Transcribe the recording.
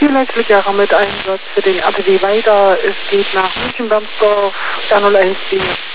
Letztlicher mit Einsatz für den APW weiter. Es geht nach München-Bamsdorf, 104.